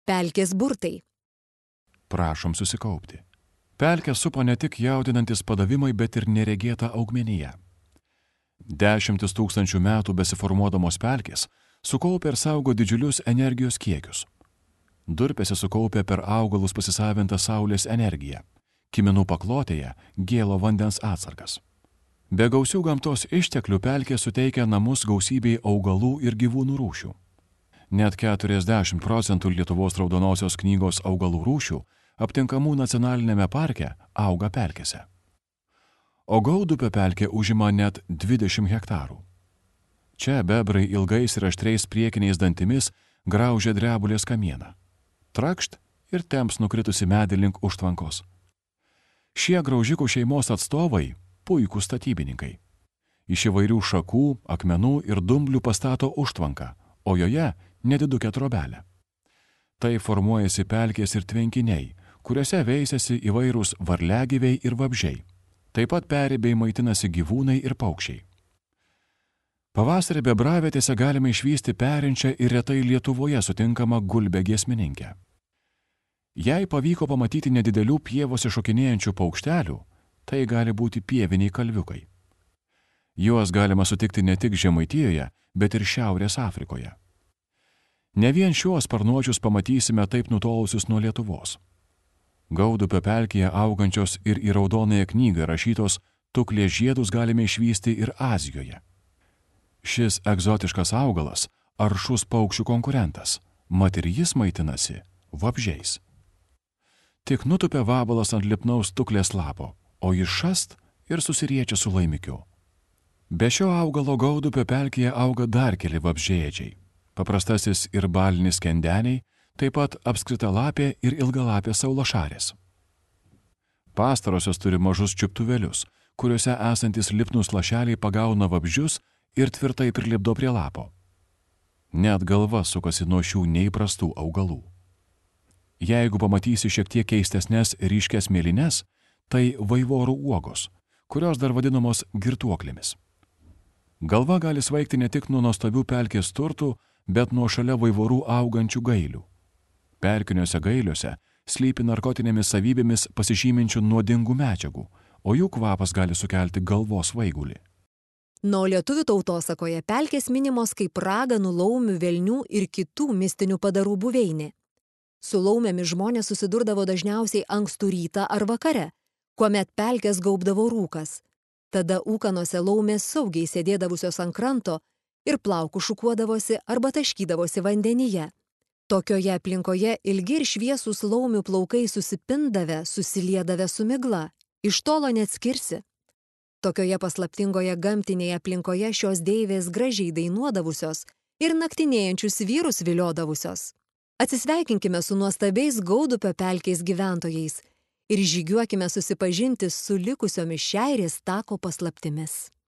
Pelkės burtai. Prašom susikaupti. Pelkę supo ne tik jaudinantis padavimai, bet ir neregėta augmenija. 10 000 metų besiformuodamos pelkės sukaupia ir saugo didžiulius energijos kiekius. Durpėse sukaupia per augalus pasisavintą saulės energiją, kiminų paklotėje gėlo vandens atsargas. Be gausių gamtos išteklių pelkė suteikia namus gausybei augalų ir gyvūnų rūšių. Net 40% Lietuvos raudonosios knygos augalų rūšių aptinkamų nacionalinėme parke auga pelkėse. O Gaudupio pelkė užima net 20 hektarų. Čia bebrai ilgais ir aštriais priekiniais dantimis graužia drebulės kamieną. Trakšt ir temps nukritusi medį link užtvankos. Šie graužikų šeimos atstovai puikūs statybininkai. Iš įvairių šakų, akmenų ir dumblių pastato užtvanką, o joje nedidukę trobelę. Tai formuojasi pelkės ir tvenkiniai, kuriuose veisiasi įvairūs varliagyviai ir vabzdžiai. Taip pat peri bei maitinasi gyvūnai ir paukščiai. Pavasarį bebravietėse galime išvysti perinčią ir retai Lietuvoje sutinkamą gulbę giesmininkę. Jei pavyko pamatyti nedidelių pievose šokinėjančių paukštelių, tai gali būti pieviniai kalviukai. Juos galima sutikti ne tik Žemaitijoje, bet ir Šiaurės Afrikoje. Ne vien šiuos sparnuočius pamatysime taip nutolusius nuo Lietuvos. Gaudupio pelkėje augančios ir į raudonąją knygą rašytos tuklės žiedus galime išvysti ir Azijoje. Šis egzotiškas augalas aršus paukščių konkurentas, mat ir jis maitinasi vabzdžiais. Tik nutupia vabalas ant lipnaus tuklės lapo, o jis šast ir susiriečia su laimikiu. Be šio augalo Gaudupio pelkėje auga dar keli vabzdžiaėdžiai. Paprastasis ir balinis kendeniai, taip pat apskritalapė ir ilgalapė saulašarės. Pastarosios turi mažus čiuptuvėlius, kuriuose esantis lipnus lašeliai pagauna vabzdžius ir tvirtai prilipdo prie lapo. Net galva sukasi nuo šių neįprastų augalų. Jeigu pamatysi šiek tiek keistesnės ryškės mėlynes, tai vaivorų uogos, kurios dar vadinamos girtuoklėmis. Galva gali svaigti ne tik nuo nuostabių pelkės turtų, bet nuo šalia vaivorų augančių gailių. Pelkiniuose gailiuose slypi narkotinėmis savybėmis pasižyminčių nuodingų medžiagų, o jų kvapas gali sukelti galvos svaigulį. Nuo lietuvių tautosakoje pelkės minimos kaip raganų, laumių, velnių ir kitų mistinių padarų buveinė. Su laumėmis žmonės susidurdavo dažniausiai ankstų rytą ar vakare, kuomet pelkės gaubdavo rūkas. Tada ūkanose laumės saugiai sėdėdavusios ant kranto ir plauku šukuodavosi arba taškydavosi vandenyje. Tokioje aplinkoje ilgi ir šviesūs laumių plaukai susipindavę, susiliedavę su migla, iš tolo neatskirsi. Tokioje paslaptingoje gamtinėje aplinkoje šios deivės gražiai dainuodavusios ir naktinėjančius vyrus viliodavusios. Atsisveikinkime su nuostabiais Gaudupio pelkės gyventojais ir žygiuokime susipažinti su likusiomis Šiaurės tako paslaptimis.